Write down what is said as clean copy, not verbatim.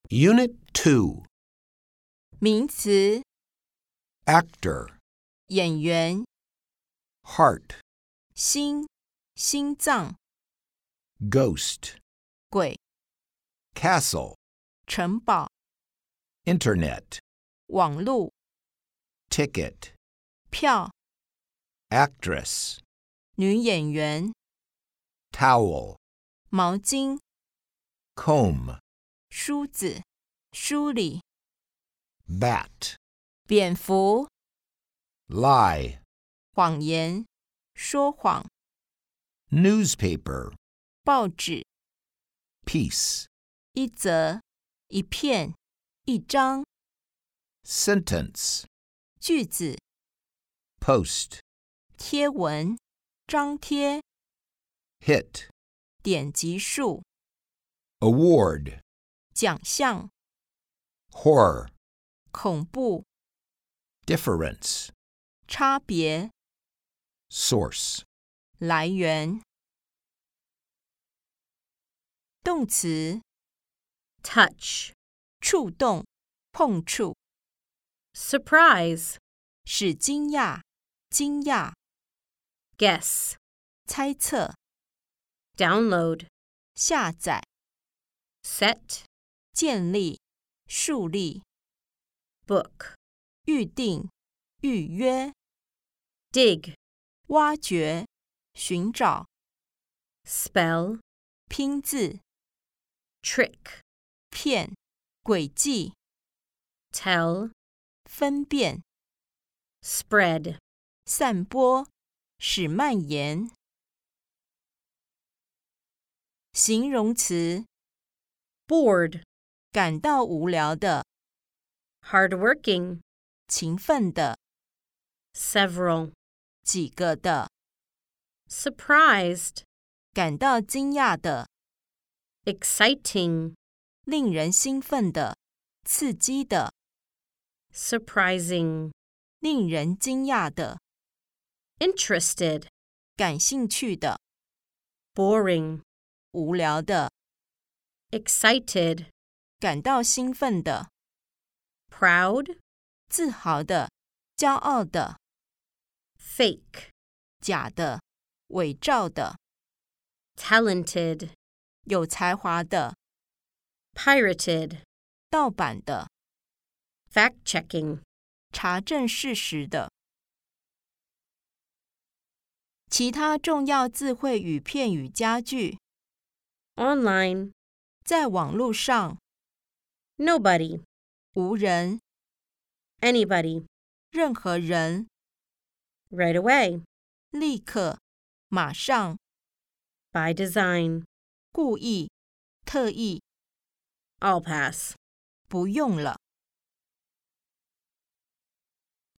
Unit 2. 名词 Actor. 演员 Heart. 心心脏 Ghost. 鬼 Castle. 城堡 Internet. 网路 Ticket. 票 Actress. 女演员 Towel. 毛巾 Comb. 梳子梳理 Bat. 蝙蝠 Lie. 谎言说谎 Newspaper. 报纸 Piece. 一则一片一张 Sentence. 句子 Post. 贴文张贴 Hit. 点击数 Award. 奖项 Horror. 恐怖 Difference. 差别 Source. 来源动词 touch 触动碰触 surprise 使惊讶惊讶 guess 猜测 download 下载 set 建立树立 book 预定预约 dig 挖掘寻找 spell 拼字 trick 骗诡计 tell 分辨 spread 散播使蔓延形容词 bored 感到无聊的 hardworking 勤奋的 several 几个的 surprised 感到惊讶的 exciting 令人兴奋的刺激的 surprising 令人惊讶的 interested 感兴趣的 boring 无聊的 excited 感到兴奋的 proud 自豪的骄傲的 fake 假的伪造的 talented 有才华的 pirated 盗版的 fact-checking 查证事实的其他重要字汇与片语佳句 online 在网络上 nobody 无人 anybody 任何人 right away 立刻马上 by design 故意特意 I'll pass 不用了